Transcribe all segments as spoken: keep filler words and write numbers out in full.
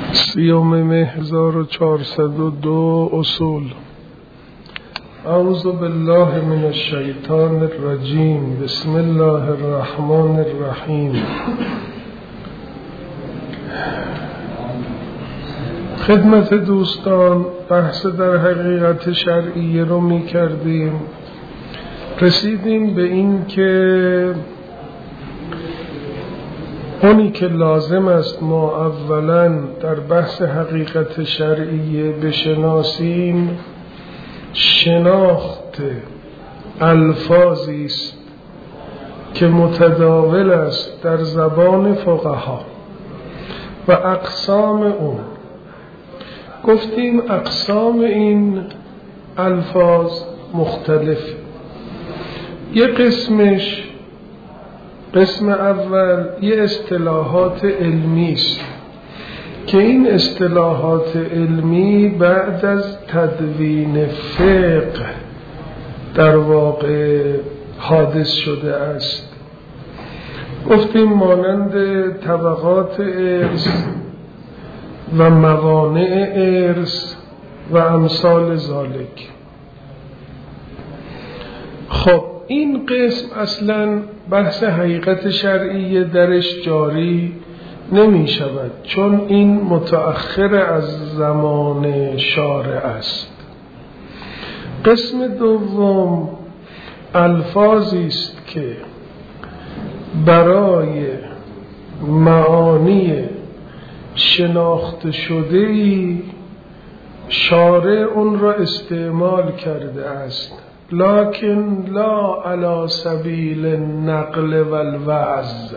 سیوم مه هزار و چهارصد و دو اصول. اعوذ بالله من الشیطان الرجیم. بسم الله الرحمن الرحیم. خدمت دوستان بحث در حقیقت شرعیه رو می کردیم. رسیدیم به این که اونی که لازم است ما اولا در بحث حقیقت شرعیه بشناسیم شناخت الفاظی است که متداول است در زبان فقها و اقسام اون. گفتیم اقسام این الفاظ مختلف. یه قسمش قسم اول یه اصطلاحات علمی است که این اصطلاحات علمی بعد از تدوین فقه در واقع حادث شده است. گفتیم مانند طبقات ارث و موانع ارث و امثال ذالک. خب این قسم اصلا بحث حقیقت شرعی درش جاری نمی شود چون این متأخر از زمان شارع است. قسم دوم الفاظی است که برای معانی شناخته شده‌ای شارع اون را استعمال کرده است، لکن لا علی سبیل النقل و الوعظ.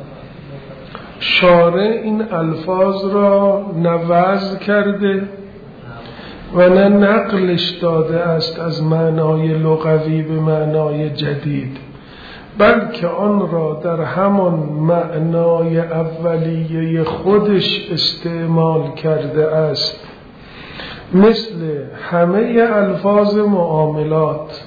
شارع این الفاظ را نه وضع کرده و نه نقلش داده است از معنای لغوی به معنای جدید، بلکه آن را در همان معنای اولیه خودش استعمال کرده است، مثل همه الفاظ معاملات.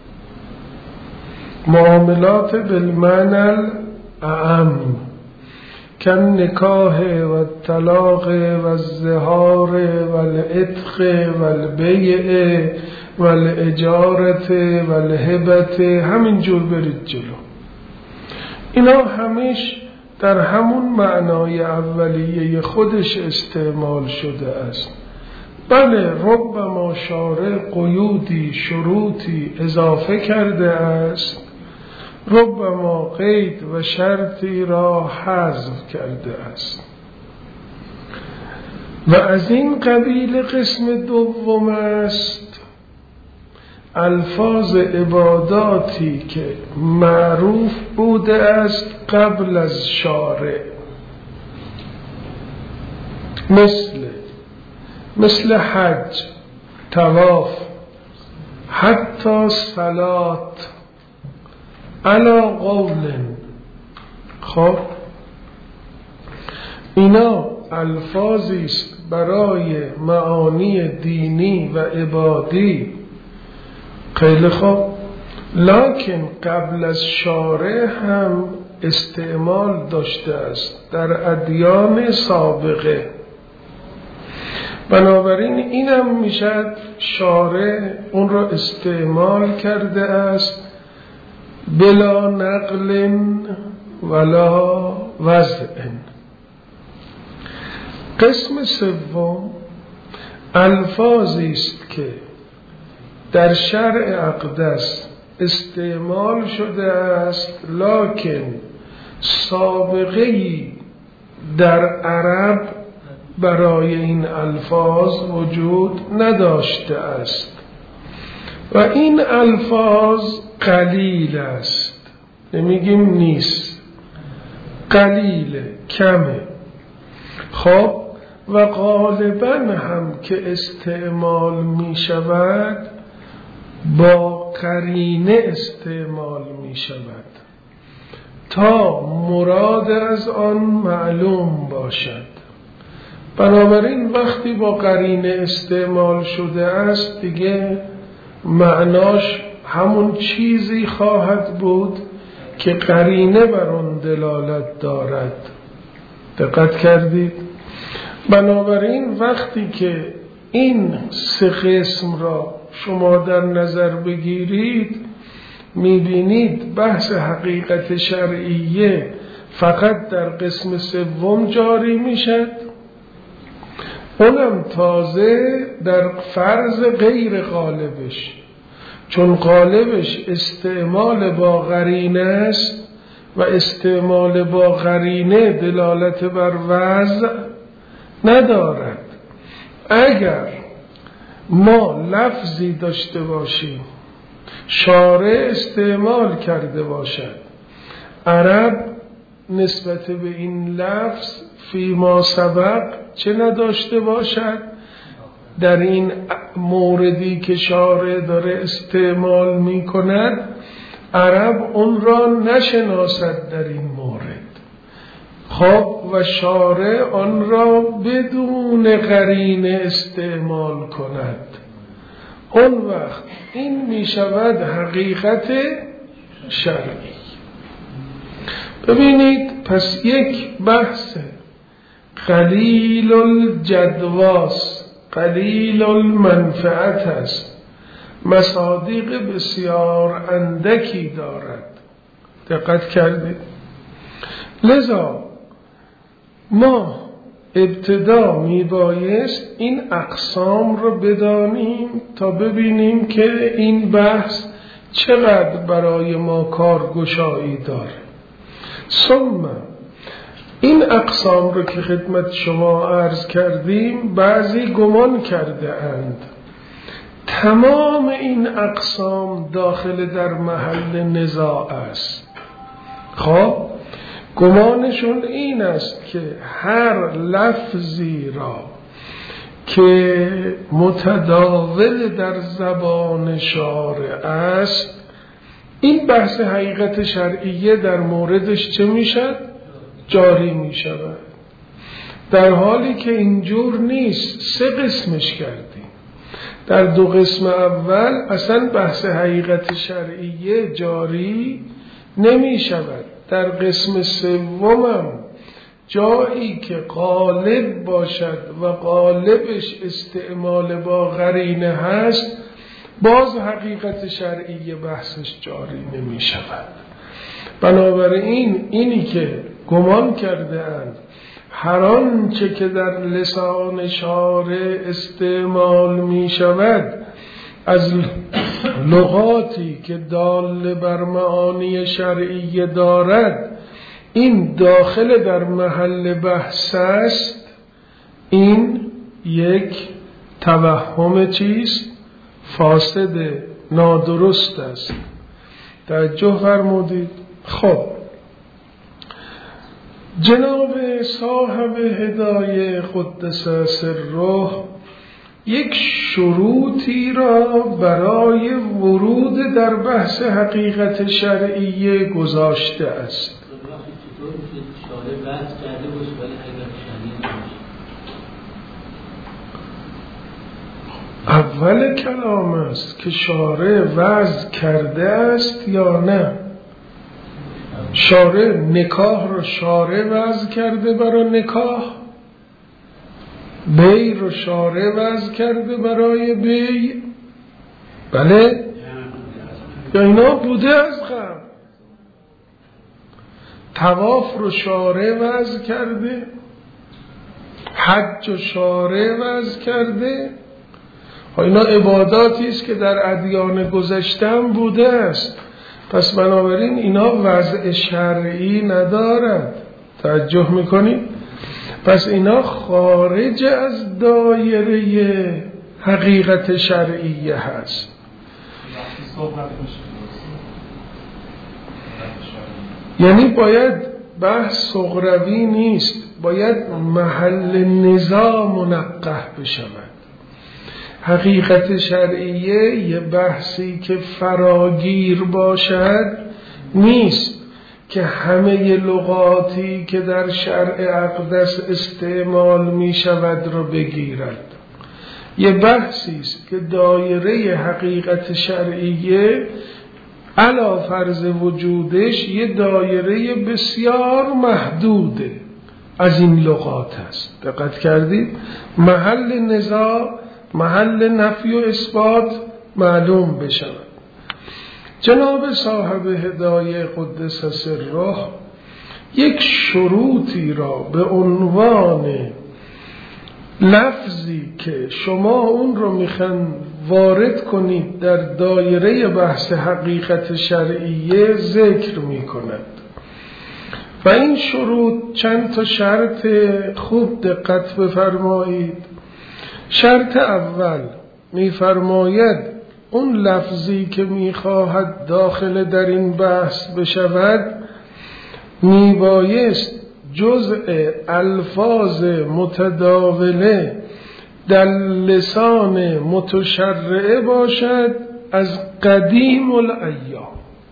معاملات بالمعنى الاعم کن نکاح و طلاق و الزهار و العتق و البیع و الاجارت و الهبت، همین جور برید جلو. اینا همش در همون معنای اولیه خودش استعمال شده است. بله ربما شارع قیودی شروطی اضافه کرده است، ربما قید و شرطی را حذف کرده است. و از این قبیل قسم دوم است الفاظ عباداتی که معروف بوده است قبل از شارع، مثل مثل حج، طواف، حتی صلات علی قول. خب اینا الفاظی است برای معانی دینی و عبادی. خیلی خوب، لکن قبل از شارع هم استعمال داشته است در ادیان سابقه. بنابراین اینم میشد شارع اون را استعمال کرده است بلا نقل ولا وضع. قسم سوم الفاظی است که در شرع اقدس استعمال شده است لکن سابقه‌ای در عرب برای این الفاظ وجود نداشته است و این الفاظ قلیل است. نمیگیم نیست، قلیل، کمه. خب و غالبا هم که استعمال می شود با قرینه استعمال می شود تا مراد از آن معلوم باشد. بنابراین وقتی با قرینه استعمال شده است دیگه معناش همون چیزی خواهد بود که قرینه بر آن دلالت دارد. دقت کردید؟ بنابراین وقتی که این سه قسم را شما در نظر بگیرید میبینید بحث حقیقت شرعیه فقط در قسم سوم جاری میشد، اونم تازه در فرض غیر غالبش، چون غالبش استعمال با قرینه است و استعمال با قرینه دلالت بر وضع ندارد. اگر ما لفظی داشته باشیم شارع استعمال کرده باشد، عرب نسبت به این لفظ فیما سبق چه نداشته باشد، در این موردی که شارع داره استعمال می کند عرب اون را نشناسد در این مورد، خب و شارع آن را بدون قرینه استعمال کند، اون وقت این می شود حقیقت شرعی. ببینید پس یک بحث قلیل الجدواس، قلیل المنفعت است، مصادیق بسیار اندکی دارد. دقت کردید؟ لذا ما ابتدا می بایست این اقسام رو بدانیم تا ببینیم که این بحث چقدر برای ما کارگشایی داره. ثم این اقسام رو که خدمت شما عرض کردیم بعضی گمان کرده اند تمام این اقسام داخل در محل نزاع است. خب گمانشون این است که هر لفظی را که متداول در زبان شارع است این بحث حقیقت شرعیه در موردش چه میشد؟ جاری میشود، در حالی که اینجور نیست. سه قسمش کردیم، در دو قسم اول اصلا بحث حقیقت شرعیه جاری نمی شود، در قسم سومم جایی که غالب باشد و غالبش استعمال با قرینه هست باز حقیقت شرعی بحثش جاری نمی شود. بنابراین اینی که گمان کرده اند هر آنچه که در لسان شارع استعمال می شود از لغاتی که دال بر معانی شرعی دارد این داخل در محل بحث است، این یک توهم چیست؟ فاسد، نادرست است. توجه فرمودید؟ خب جناب صاحب هدایه قدس سره یک شروطی را برای ورود در بحث حقیقت شرعیه گذاشته است. اول کلام است که شارع وضع کرده است یا نه؟ شارع نکاح رو شارع وضع کرده برای نکاح، بی رو شارع وضع کرده برای بی، بله؟ یا اینا بوده از قبل؟ طواف رو شارع وضع کرده، حج رو شارع وضع کرده، اینا عباداتی است که در ادیان گذشته هم بوده است. پس بنابراین اینا وضع شرعی ندارد. توجه میکنید؟ پس اینا خارج از دایره حقیقت شرعیه هست. یعنی باید بحث صغروی نیست، باید محل نزاع منقح بشود. حقیقت شرعیه یه بحثی که فراگیر باشد نیست که همه لغاتی که در شرع اقدس استعمال می شود رو بگیرد. یه بحثی است که دایره حقیقت شرعیه علا فرض وجودش یه دایره بسیار محدوده، از این لغات است. دقت کردید؟ محل نزاع، محل نفی و اثبات معلوم بشود. جناب صاحب هدایه قدس سره یک شروطی را به عنوان لفظی که شما اون رو میخوان وارد کنید در دایره بحث حقیقت شرعیه ذکر میکند و این شروط چند تا شرط خوب دقت بفرمایید. شرط اول میفرماید اون لفظی که میخواهد داخل در این بحث بشود میبایست جزء الفاظ متداوله در لسان متشرعه باشد از قدیم الایام.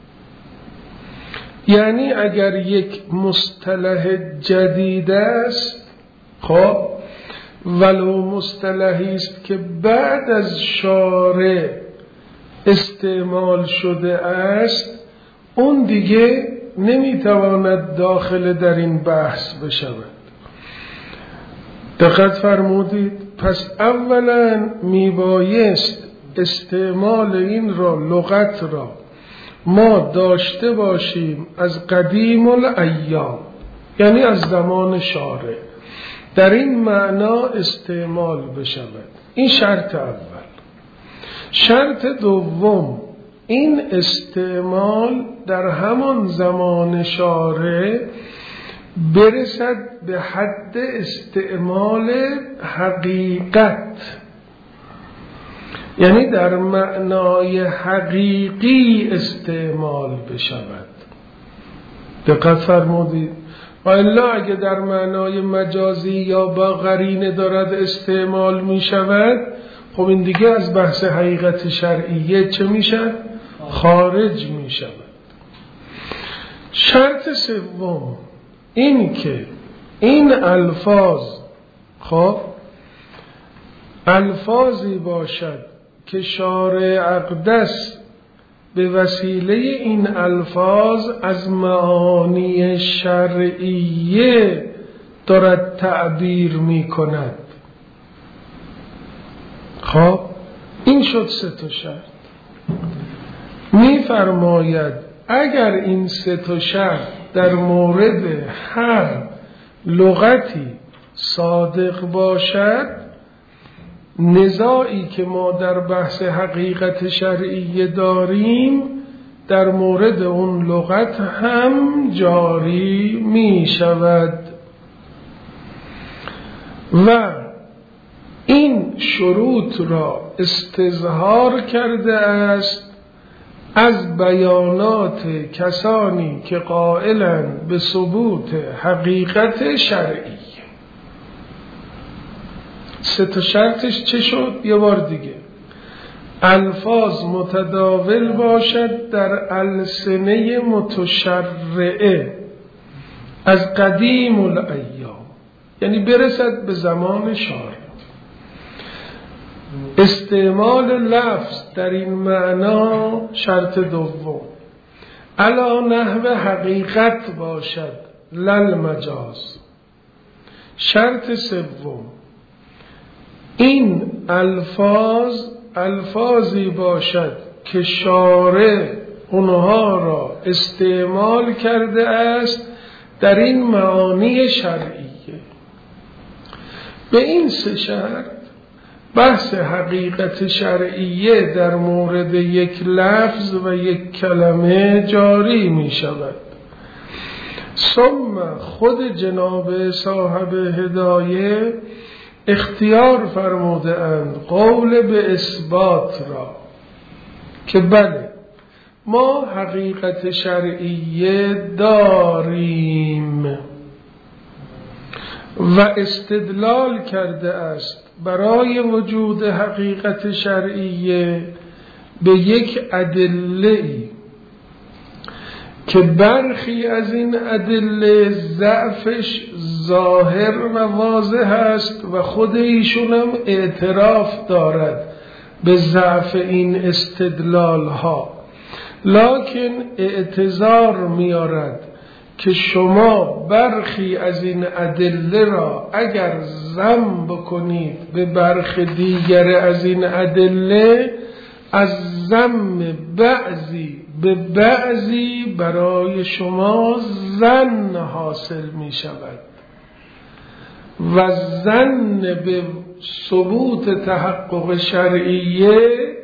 یعنی اگر یک مصطلح جدید است، خب ولو مصطلحی است که بعد از شارع استعمال شده است، اون دیگه نمیتواند داخل در این بحث بشود. دقت فرمودید؟ پس اولا میبایست استعمال این را، لغت را ما داشته باشیم از قدیم الایام، یعنی از زمان شارع در این معنا استعمال بشود. این شرط اول. شرط دوم، این استعمال در همان زمان شارع برسد به حد استعمال حقیقت، یعنی در معنای حقیقی استعمال بشود. دقت فرمودید؟ و الا اگه در معنای مجازی یا با قرینه دارد استعمال می شود، خب این دیگه از بحث حقیقت شرعیه چه می شود؟ خارج می شود. شرط سوم این که این الفاظ خب الفاظی باشد که شارع اقدس به وسیله این الفاظ از معانی شرعیه دارد تعبیر می کند. خب این شد سه تا شرط. می فرماید اگر این سه تا شرط در مورد هر لغتی صادق باشد، نزاعی که ما در بحث حقیقت شرعیه داریم در مورد اون لغت هم جاری می شود. و این شروط را استظهار کرده است از بیانات کسانی که قائلند به ثبوت حقیقت شرعی. سه تا شرطش چه شد؟ یه بار دیگه. الفاظ متداول باشد در السنه متشرعه از قدیم الایام، یعنی برسد به زمان شارع. استعمال لفظ در این معنا شرط دوم. علا نحو حقیقت باشد لل مجاز. شرط سوم، این الفاظ الفاظی باشد که شارع اونها را استعمال کرده است در این معانی شرعیه. به این سه شرط بحث حقیقت شرعیه در مورد یک لفظ و یک کلمه جاری می شود. ثم خود جناب صاحب هدایه اختیار فرموده اند قول به اثبات را که بله ما حقیقت شرعیه داریم و استدلال کرده است برای وجود حقیقت شرعیه به یک ادله‌ای که برخی از این ادله ضعفش ظاهر و واضح است و خود ایشون هم اعتراف دارد به ضعف این استدلال ها، لکن اعتذار میارد که شما برخی از این ادله را اگر ضم بکنید به برخی دیگر از این ادله، از ضم بعضی به بعضی برای شما ظن حاصل می شود و ظن به ثبوت تحقق شرعیه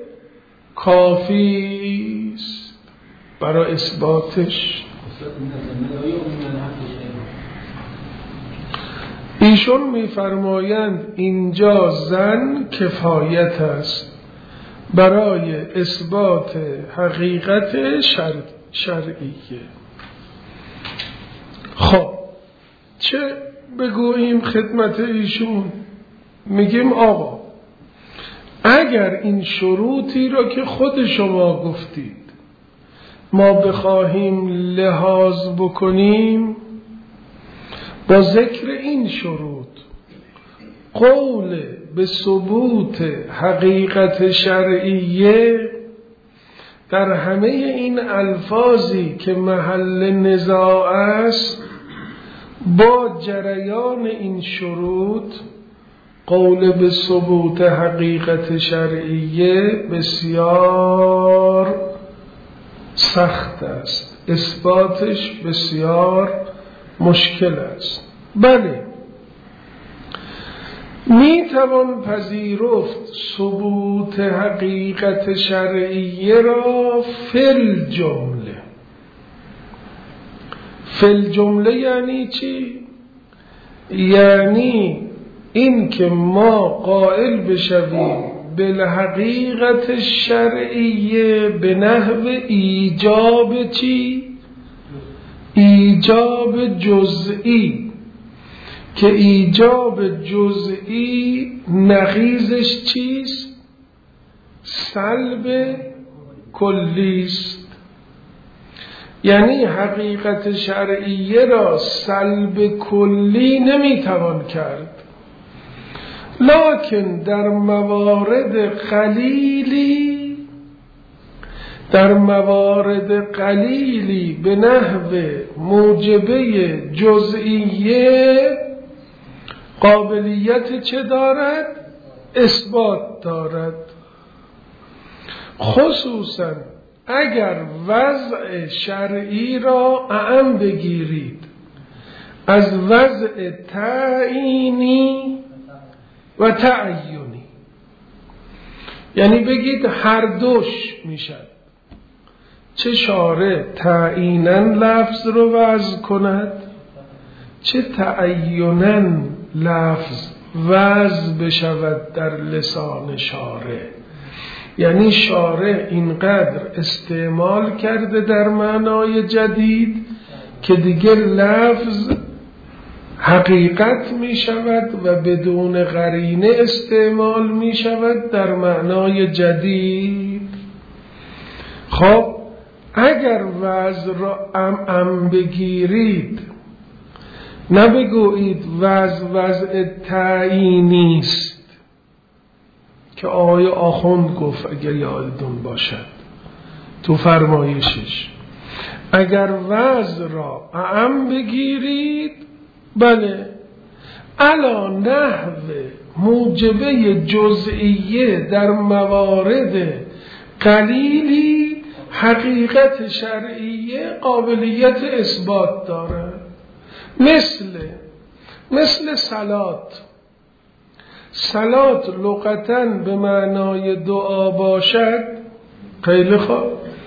کافی است برای اثباتش. ایشون می‌فرمایند اینجا ظن کفایت است برای اثبات حقیقت شرع شرعیه. خب چه بگوییم خدمت ایشون؟ میگیم آقا اگر این شروطی را که خود شما گفتید ما بخواهیم لحاظ بکنیم، با ذکر این شروط قول به ثبوت حقیقت شرعیه در همه این الفاظی که محل نزاع است، با جریان این شروط قول به ثبوت حقیقت شرعیه بسیار سخت است، اثباتش بسیار مشکل است. بله می توان پذیرفت ثبوت حقیقت شرعیه را فل جمله. فل جمله یعنی چی؟ یعنی این که ما قائل بشویم بالحقیقت شرعیه به نحو ایجاب چی؟ ایجاب جزئی، که ایجاب جزئی نقیضش چیست؟ سلب کلیست. یعنی حقیقت شرعیه را سلب کلی نمیتوان کرد، لکن در موارد قلیلی در موارد قلیلی به نحو موجبه جزئیه قابلیت چه دارد؟ اثبات دارد. خصوصا اگر وضع شرعی را اعم بگیرید از وضع تعیینی و تعیینی، یعنی بگید هر دوش میشد، چه شارع تعییناً لفظ رو وضع کند، چه تعییناً لفظ وضع بشود در لسان شارع. یعنی شارع اینقدر استعمال کرده در معنای جدید که دیگه لفظ حقیقت می شود و بدون قرینه استعمال می شود در معنای جدید. خب اگر وضع را ام ام بگیرید، نبگویید وضع وضع تعیینی است که آقای آخوند گفت اگر یادتون باشد تو فرمایشش. اگر وضع را ام بگیرید، بله علا نحو موجبه جزئیه در موارد قلیلی حقیقت شرعیه قابلیت اثبات داره. مثل مثل صلات. صلات لغتاً به معنای دعا باشد، خیلی خوب،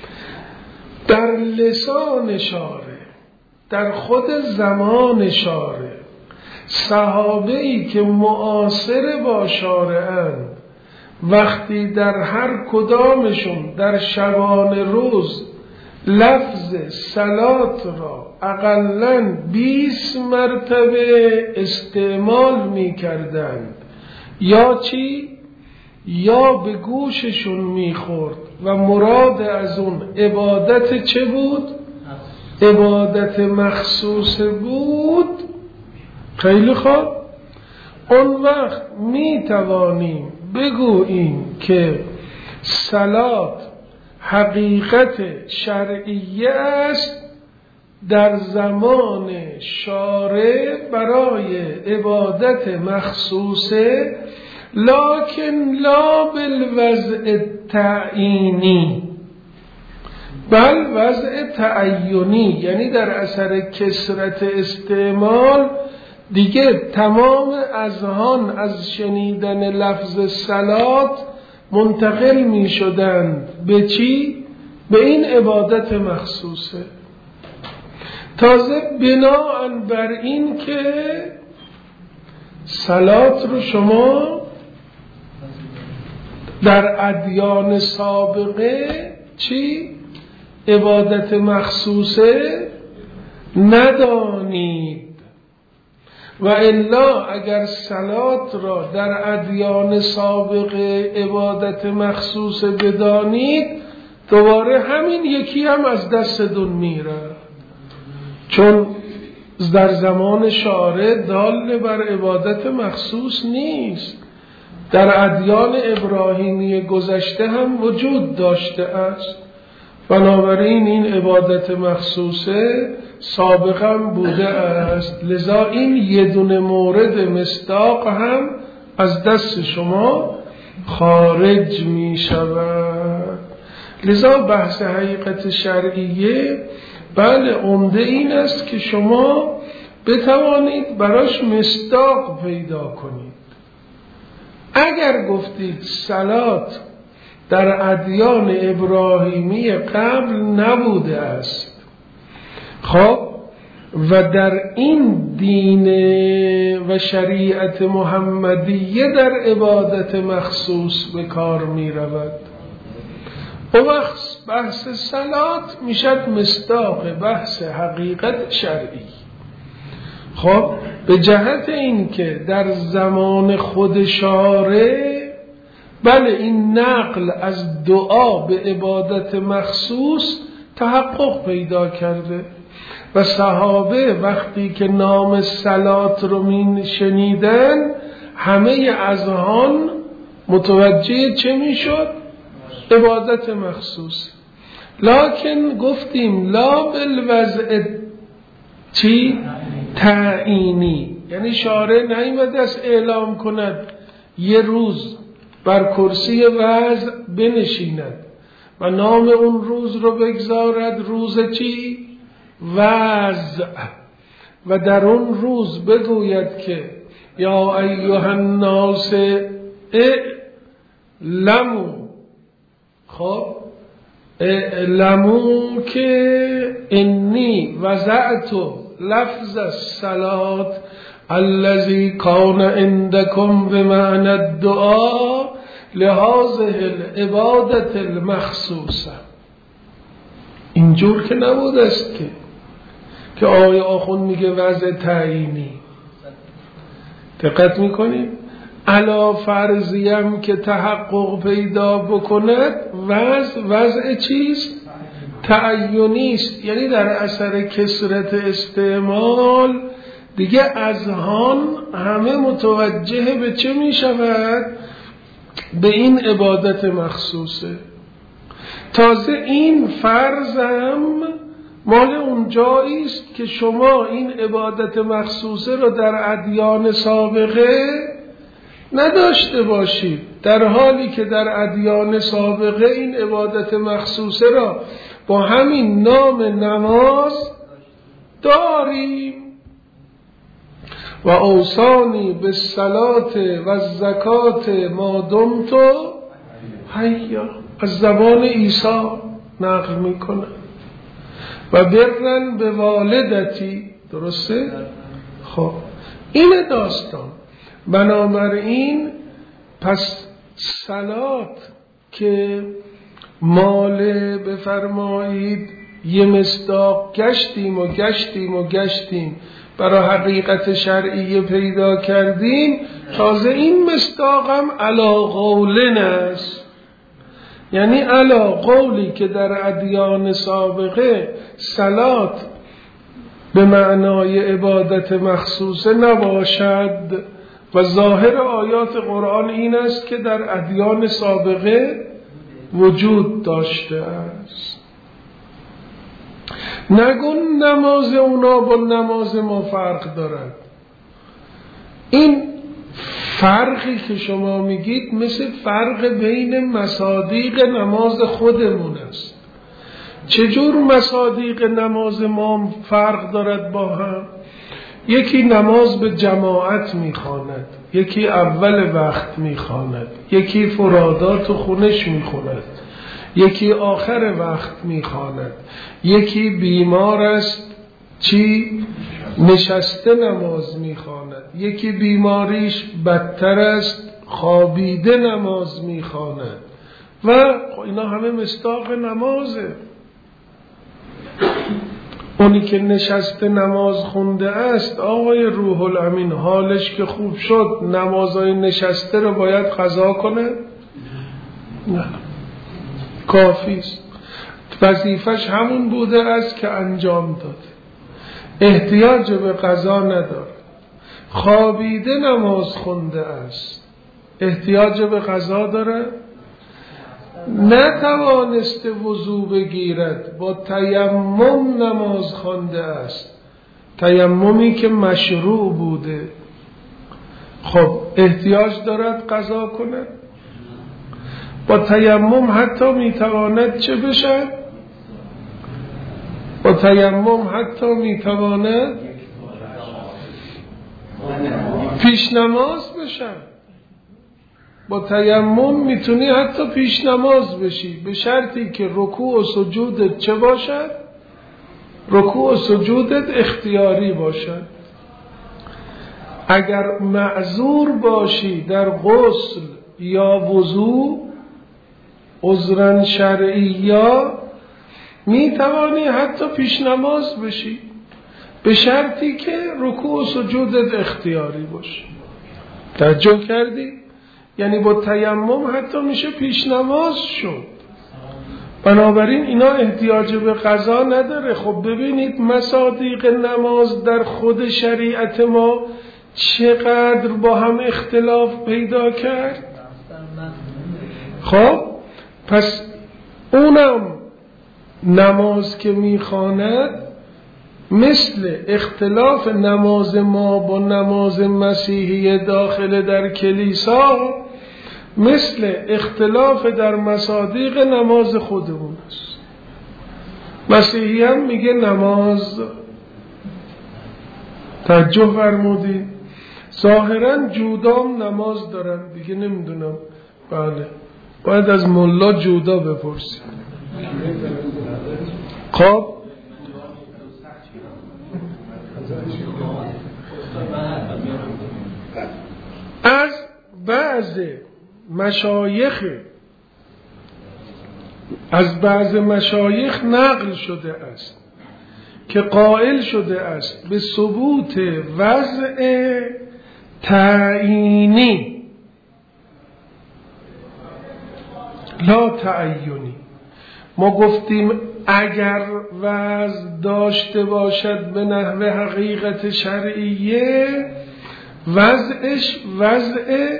در لسان شارع، در خود زمان شارع، صحابه‌ای که معاصر با شارع‌اند وقتی در هر کدامشون در شبان روز لفظ صلات را اقلاً بیست مرتبه استعمال می کردند، یا چی؟ یا به گوششون می خورد و مراد از اون عبادت چه بود؟ عبادت مخصوص بود. خیلی خوب، اون وقت می توانیم بگوییم که صلات حقیقت شرعیه است در زمان شارع برای عبادت مخصوصه، لکن لا بالوضع تعیینی بل وضع تعینی، یعنی در اثر کثرت استعمال دیگه تمام اذهان از شنیدن لفظ صلات منتقل می شدند به چی؟ به این عبادت مخصوصه. تازه بناء بر این که صلات رو شما در ادیان سابقه چی؟ عبادت مخصوصه ندانید، و الا اگر صلات را در ادیان سابقه عبادت مخصوصه بدانید، دوباره همین یکی هم از دستتون میره، چون در زمان شارع دال بر عبادت مخصوص نیست. در ادیان ابراهیمی گذشته هم وجود داشته است، بنابراین این عبادت مخصوصه سابقا بوده است، لذا این یه دونه مورد مصداق هم از دست شما خارج می شود. لذا بحث حقیقت شرعیه بله عمده این است که شما بتوانید براش مصداق پیدا کنید. اگر گفتید صلات در ادیان ابراهیمی قبل نبوده است، خب و در این دین و شریعت محمدیه در عبادت مخصوص به کار می رود، و وقت بحث صلات میشد مصداق بحث حقیقت شرعی. خب به جهت این که در زمان خود شارع بله این نقل از دعا به عبادت مخصوص تحقق پیدا کرده و صحابه وقتی که نام صلات رو می شنیدن همه اذهان متوجه چه می شد؟ عبادت مخصوص. لکن گفتیم لا بالوضع چی؟ تعیینی، یعنی شارع نیامده است اعلام کند یه روز بر کرسی وضع بنشیند و نام اون روز رو بگذارد روز چی؟ وضع، و در اون روز بگوید که یا ایها الناس اعلموا، خب اعلموا که انی وضعت لفظ الصلاة الذي کان عندكم بمعنى الدعاء لهذه العبادة المخصوصه. اینجور که نبود است که که آقای آخوند میگه وضع تعیینی. دقت میکنیم علا فرضیم که تحقق پیدا بکند وضع وضع چیست؟ تعیینی است، یعنی در اثر کثرت استعمال دیگه اذهان همه متوجه به چه می شود؟ به این عبادت مخصوصه. تازه این فرضم مال اون جایی است که شما این عبادت مخصوصه رو در ادیان سابقه نداشته باشید، در حالی که در ادیان سابقه این عبادت مخصوصه را با همین نام نماز داریم. و اوصانی بالصلاة و الزکات ما دمت حیا، از زبان عیسی نقل میکنه. و برن به والدتی، درسته؟ خب این داستان. بنابراین پس صلات که مال بفرمایید یه مصداق گشتیم و گشتیم و گشتیم برای حقیقت شرعی پیدا کردیم، تازه این مصداق هم علا قولن است، یعنی علا قولی که در ادیان سابقه صلات به معنای عبادت مخصوصه نباشد و ظاهر آیات قرآن این است که در ادیان سابقه وجود داشته است. نگو نماز اونا با نماز ما فرق دارد. این فرقی که شما میگید مثل فرق بین مصادیق نماز خودمون است. چجور مصادیق نماز ما فرق دارد با هم؟ یکی نماز به جماعت میخواند، یکی اول وقت میخواند، یکی فرادات و خونش میخواند، یکی آخر وقت میخواند، یکی بیمار است چی؟ نشسته نماز میخواند، یکی بیماریش بدتر است خوابیده نماز میخواند و اینا همه مصداق نمازه. اونی که نشسته نماز خونده است آقای روح الامین حالش که خوب شد نمازهای نشسته رو باید قضا کنه؟ نه، کافی است، وظیفش همون بوده است که انجام داد، احتیاج به قضا نداره. خوابیده نماز خونده است، احتیاج به قضا داره؟ نتوانسته وضو بگیرد، با تیمم نماز خوانده است، تیممی که مشروع بوده، خب احتیاج دارد قضا کنه؟ با تیمم حتی میتواند چه بشه؟ با تیمم حتی میتواند پیش نماز بشه. با تیمم میتونی حتی پیش نماز بشی به شرطی که رکوع و سجودت چه باشد؟ رکوع و سجودت اختیاری باشد. اگر معذور باشی در غسل یا وضو عذرا شرعیا میتوانی حتی پیش نماز بشی به شرطی که رکوع و سجودت اختیاری باشه. توجه کردی؟ یعنی با تیمم حتی میشه پیش نماز شد. بنابراین اینا احتیاج به قضا نداره. خب ببینید مصادیق نماز در خود شریعت ما چقدر با هم اختلاف پیدا کرد. خب پس اونم نماز که میخواند مثل اختلاف نماز ما با نماز مسیحی داخل در کلیسا مثل اختلاف در مصادیق نماز خودمون است. مسیحی هم میگه نماز، توجه فرمودید، ظاهرا جودام نماز دارن دیگه، نمیدونم، بله باید از ملا جودا بپرسید. خب از بعض مشایخ از بعض مشایخ نقل شده است که قائل شده است به ثبوت وضع تعیینی لا تعیینی. ما گفتیم اگر وضع داشته باشد به نحو حقیقت شرعیه وضعش وضع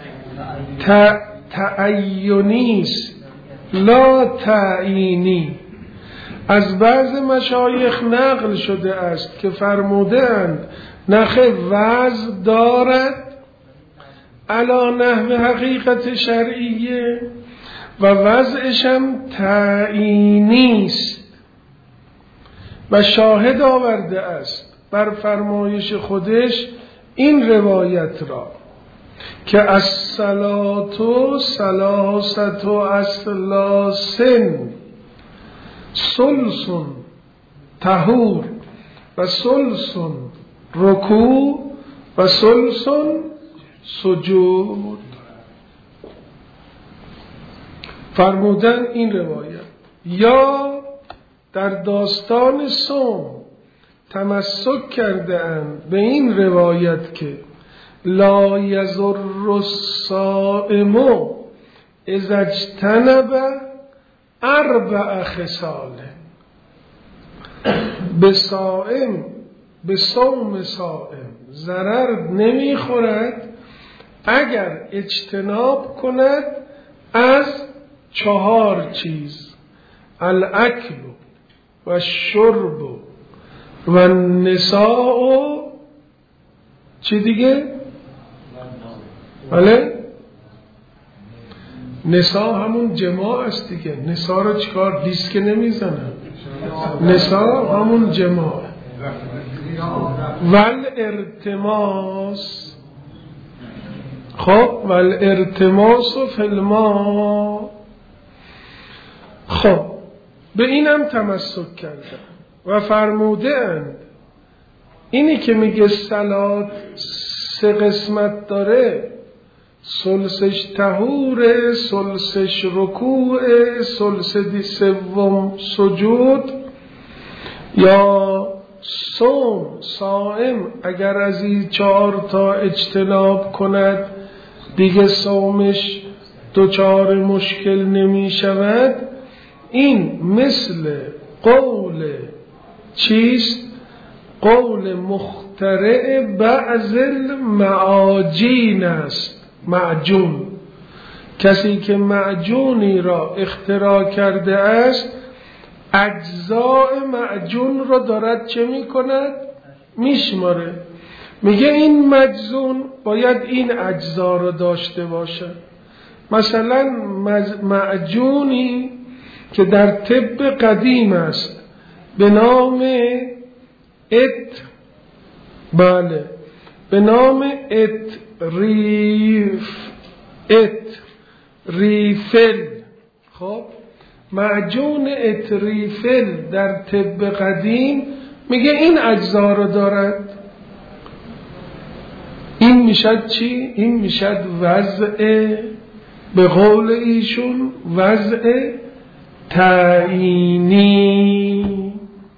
تعیینی است لا تعیینی. از بعض مشایخ نقل شده است که فرمودند نخه وضع دارد علی نحو حقیقت شرعیه و وضعش هم تعیینی است و شاهد آورده است بر فرمایش خودش این روایت را که الصلاة ثلاثة اثلاث ثلث طهور و ثلث رکوع و ثلث سجود. فرمودن این روایت یا در داستان صوم تمسک کرده اند به این روایت که لا یضر الصائم اذا اجتنب اربع خصال. به صائم به صوم صائم ضرر نمیخورد اگر اجتناب کند از چهار چیز: الاکل و شرب و نساء چی دیگه؟ بله؟ نساء همون جماع است دیگه. نساء رو چیکار؟ لیست که نمیزنن. نساء همون جماع. ول ارتماس، خب ول ارتماس و فلما، خب به اینم تمسک کردن و فرمودند اینی که میگه صلات سه قسمت داره، ثلثش طهوره، ثلثش رکوعه، ثلث دی سوم سجود، یا صوم صائم اگر از این چهار تا اجتناب کند دیگه صومش دوچار مشکل نمی شود. این مثل قول چیست؟ قول مخترع بعض المعاجین است. معجون، کسی که معجونی را اختراع کرده است اجزاء معجون را دارد چه می کند؟ میشماره. میگه این مجزون باید این اجزا را داشته باشد. مثلا معجونی که در طب قدیم است به نام ات بله به نام ات ریف ات ریفل، خب معجون اتریفل در طب قدیم میگه این اجزا رو دارد. این میشد چی؟ این میشد وضع، به قول ایشون وضع تعیینی.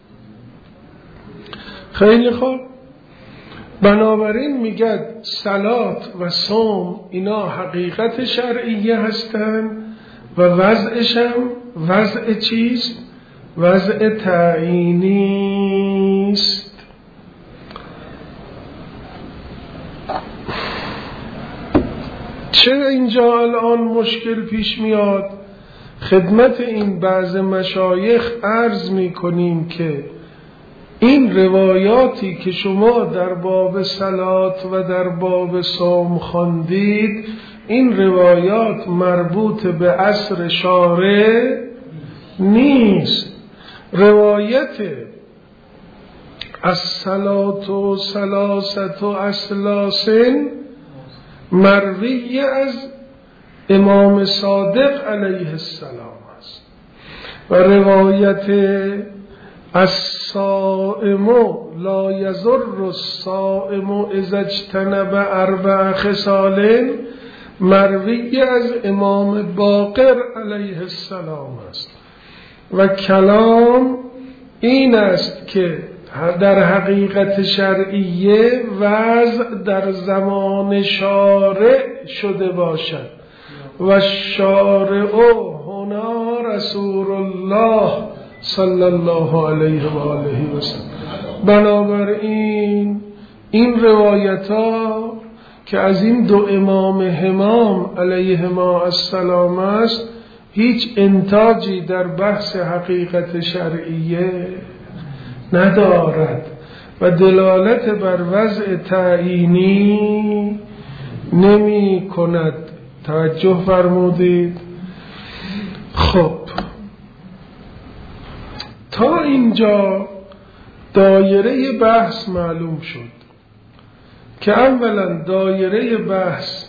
خیلی خوب، بنابراین میگه صلات و صوم اینا حقیقت شرعیه هستند و وضعش هم وضع چیست؟ وضع تعیینی است. چرا اینجا الان مشکل پیش میاد؟ خدمت این بعض مشایخ عرض میکنیم که این روایاتی که شما در باب صلات و در باب صوم خواندید، این روایات مربوط به عصر شارع نیست. روایت الصلاة و ثلاثة اسلاس مروی از امام صادق علیه السلام است و روایت الصائم لا یضر الصائم اذا اجتنب اربع خصال مروی از امام باقر علیه السلام است. و کلام این است که در حقیقت شرعیه وضع در زمان شارع شده باشد و شارع هنا رسول الله صلی الله علیه و آله و سلم. بنابراین این روایت ها که از این دو امام همام علیهما السلام است هیچ انتاجی در بحث حقیقت شرعیه ندارد و دلالت بر وضع تعیینی نمی کند. توجه فرمودید؟ خب تا اینجا دایره بحث معلوم شد که اولا دایره بحث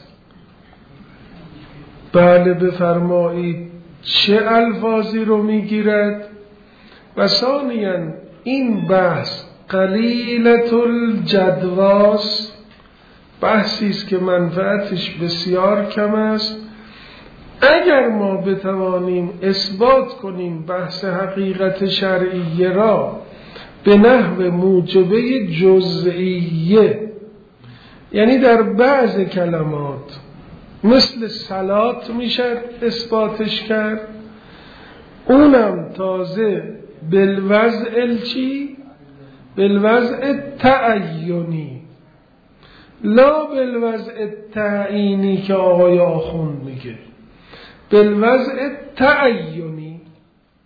بله بفرمایید چه الفاظی رو میگیرد و ثانیاً این بحث قلیلة الجدواس، بحثی است که منفعتش بسیار کم است. اگر ما بتوانیم اثبات کنیم بحث حقیقت شرعیه را به نحو موجبه جزئیه، یعنی در بعض کلمات مثل صلات میشه اثباتش کرد، اونم تازه بالوضع چی؟ بالوضع تعیینی، لا بالوضع تعیینی که آقای آخوند میگه، بالوضع تعیینی.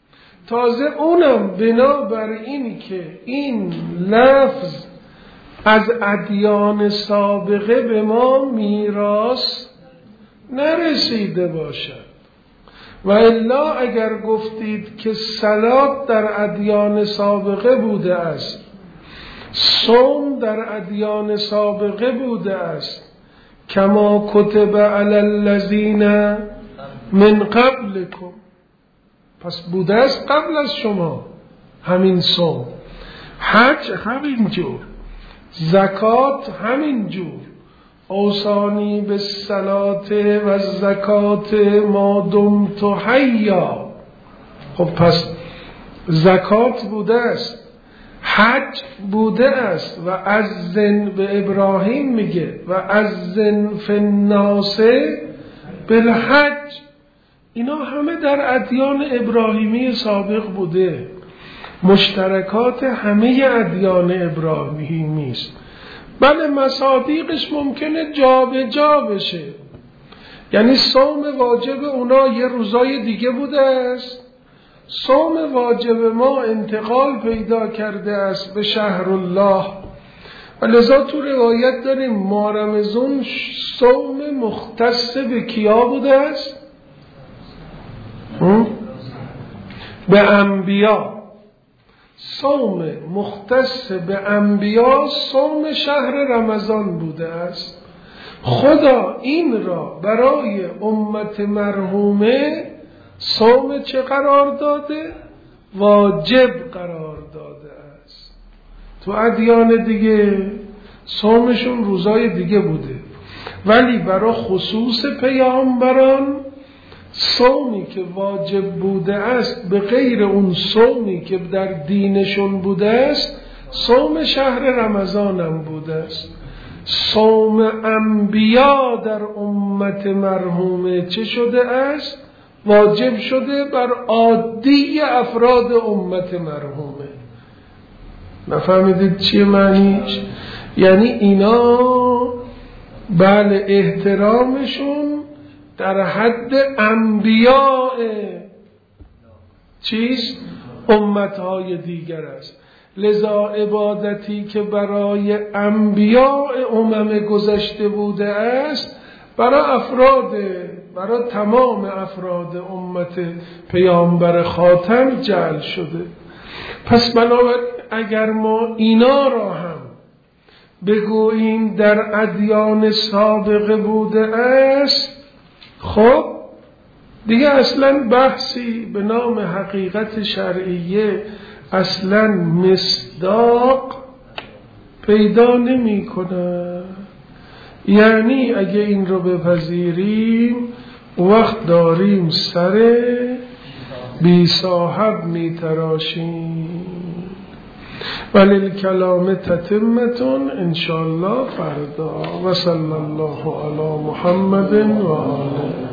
تازه اونم بنابر این که این لفظ از ادیان سابقه به ما میراث نرسیده باشد. و الا اگر گفتید که صلات در ادیان سابقه بوده است، صوم در ادیان سابقه بوده است، کما کتب علی الذین من قبلکم، پس بوده است قبل از شما همین صوم، حج همین جور، زکات همین جور، اوصانی بالصلاة و الزکات ما دمت حیا. خب پس زکات بوده است، حج بوده است، و اذن به ابراهیم میگه و اذن فی الناس بالحج، اینا همه در ادیان ابراهیمی سابق بوده، مشترکات همه ادیان ابراهیمی است. بله مصادیقش ممکنه جا به جا بشه، یعنی صوم واجب اونا یه روزای دیگه بوده است، صوم واجب ما انتقال پیدا کرده است به شهر الله، و لذا تو روایت داریم ماه رمضان صوم مختص به کیا بوده است؟ به انبیا. صوم مختص به انبیا صوم شهر رمضان بوده است. خدا این را برای امت مرحومه صوم چه قرار داده؟ واجب قرار داده است. تو ادیان دیگه صومشون روزای دیگه بوده، ولی برای خصوص پیامبران صومی که واجب بوده است به غیر اون صومی که در دینشون بوده است، صوم شهر رمضان هم بوده است. صوم انبیا در امت مرحومه چه شده است؟ واجب شده بر عادی افراد امت مرحومه. نفهمیدید چیه معنیش؟ یعنی اینا بله احترامشون در حد انبیاء چیز امتهای دیگر است. لذا عبادتی که برای انبیاء امم گذشته بوده است برای افراد برای تمام افراد امت پیامبر خاتم جعل شده. پس بنابراین اگر ما اینا را هم بگوییم در ادیان سابقه بوده است، خب دیگه اصلا بحثی به نام حقیقت شرعیه اصلا مصداق پیدا نمی کنه. یعنی اگه این رو بپذیریم وقت داریم سر بی صاحب می تراشیم. ولی الکلام تتمتون انشاءالله فردا. و صلی الله علی محمد و آله.